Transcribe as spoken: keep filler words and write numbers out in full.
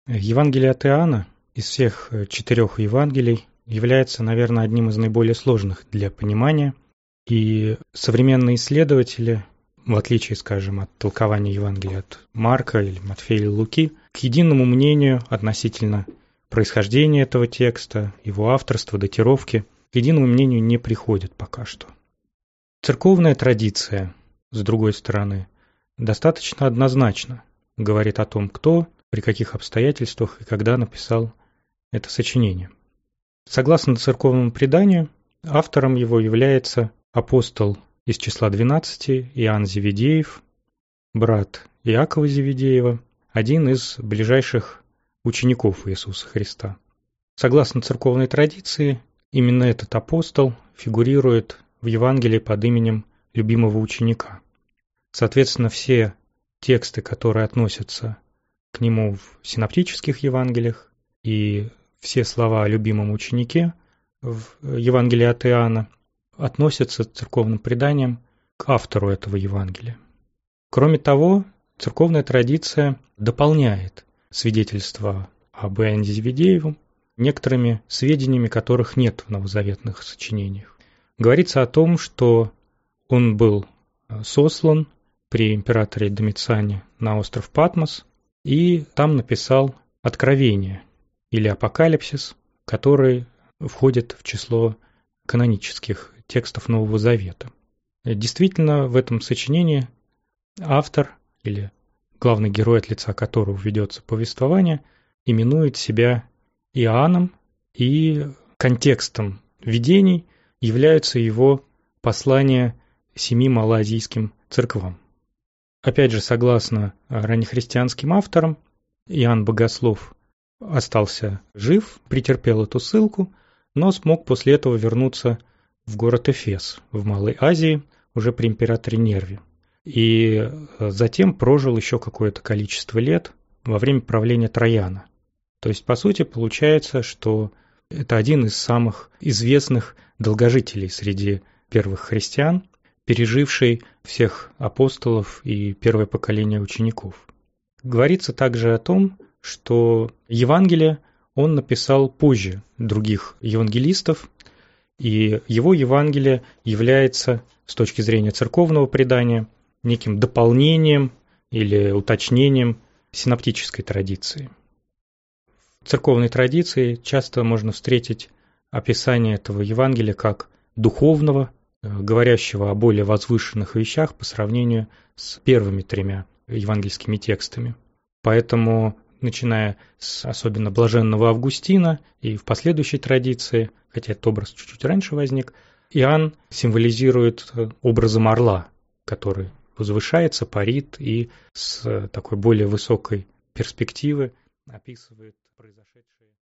Евангелие от Иоанна из всех четырех Евангелий является, наверное, одним из наиболее сложных для понимания. И современные исследователи, в отличие, скажем, от толкования Евангелия от Марка или Матфея или Луки, к единому мнению относительно происхождения этого текста, его авторства, датировки, к единому мнению не приходят пока что. Церковная традиция, с другой стороны, достаточно однозначно говорит о том, кто, при каких обстоятельствах и когда написал это сочинение. Согласно церковному преданию, автором его является апостол из числа двенадцати Иоанн Зеведеев, брат Иакова Зеведеева, один из ближайших учеников Иисуса Христа. Согласно церковной традиции, именно этот апостол фигурирует в Евангелии под именем любимого ученика. Соответственно, все тексты, которые относятся к нему в синоптических Евангелиях, и все слова о любимом ученике в Евангелии от Иоанна относятся церковным преданием к автору этого Евангелия. Кроме того, церковная традиция дополняет свидетельство об Иоанне Зеведеевом некоторыми сведениями, которых нет в новозаветных сочинениях. Говорится о том, что он был сослан при императоре Домициане на остров Патмос и там написал Откровение или Апокалипсис, который входит в число канонических текстов Нового Завета. Действительно, в этом сочинении автор или главный герой, от лица которого ведется повествование, именует себя Иоанном, и контекстом видений являются его послания семи малоазийским церквам. Опять же, согласно раннехристианским авторам, Иоанн Богослов остался жив, претерпел эту ссылку, но смог после этого вернуться в город Эфес в Малой Азии уже при императоре Нерве. И затем прожил еще какое-то количество лет во время правления Трояна. То есть, по сути, получается, что это один из самых известных долгожителей среди первых христиан, переживший всех апостолов и первое поколение учеников. Говорится также о том, что Евангелие он написал позже других евангелистов, и его Евангелие является, с точки зрения церковного предания, неким дополнением или уточнением синоптической традиции. В церковной традиции часто можно встретить описание этого Евангелия как духовного, говорящего о более возвышенных вещах по сравнению с первыми тремя евангельскими текстами. Поэтому, начиная с особенно блаженного Августина и в последующей традиции, хотя этот образ чуть-чуть раньше возник, Иоанн символизирует образом орла, который возвышается, парит и с такой более высокой перспективы описывает произошедшее